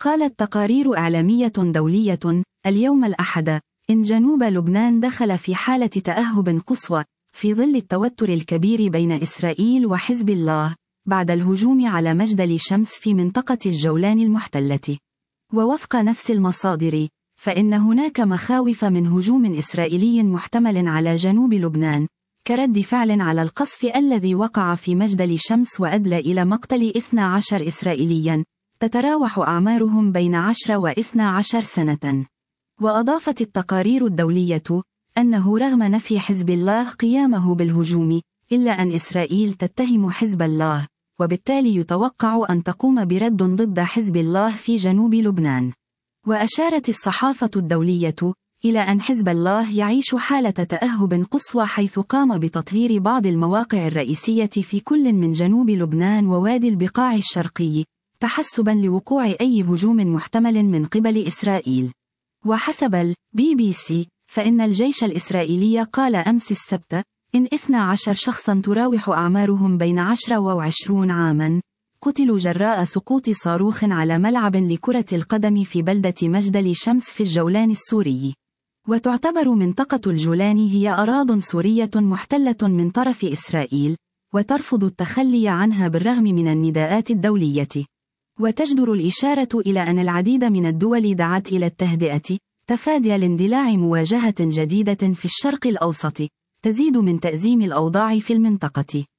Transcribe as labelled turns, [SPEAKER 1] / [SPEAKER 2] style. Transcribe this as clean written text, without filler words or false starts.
[SPEAKER 1] قالت تقارير إعلامية دولية اليوم الأحد إن جنوب لبنان دخل في حالة تأهب قصوى في ظل التوتر الكبير بين إسرائيل وحزب الله بعد الهجوم على مجدل شمس في منطقة الجولان المحتلة. ووفق نفس المصادر، فإن هناك مخاوف من هجوم إسرائيلي محتمل على جنوب لبنان كرد فعل على القصف الذي وقع في مجدل شمس وأدلى إلى مقتل 12 إسرائيليا تتراوح أعمارهم بين 10 و12 سنة. وأضافت التقارير الدولية أنه رغم نفي حزب الله قيامه بالهجوم، إلا أن إسرائيل تتهم حزب الله، وبالتالي يتوقع أن تقوم برد ضد حزب الله في جنوب لبنان. وأشارت الصحافة الدولية إلى أن حزب الله يعيش حالة تأهب قصوى، حيث قام بتطهير بعض المواقع الرئيسية في كل من جنوب لبنان ووادي البقاع الشرقي، تحسبا لوقوع أي هجوم محتمل من قبل إسرائيل. وحسب الBBC فإن الجيش الإسرائيلي قال أمس السبت إن 12 شخصا تراوح أعمارهم بين 10 و20 عاما قتلوا جراء سقوط صاروخ على ملعب لكرة القدم في بلدة مجدل شمس في الجولان السوري. وتعتبر منطقة الجولان هي أراضٍ سورية محتلة من طرف إسرائيل، وترفض التخلي عنها بالرغم من النداءات الدولية. وتجدر الإشارة إلى أن العديد من الدول دعت إلى التهدئة تفاديا لاندلاع مواجهة جديدة في الشرق الأوسط تزيد من تأزيم الأوضاع في المنطقة.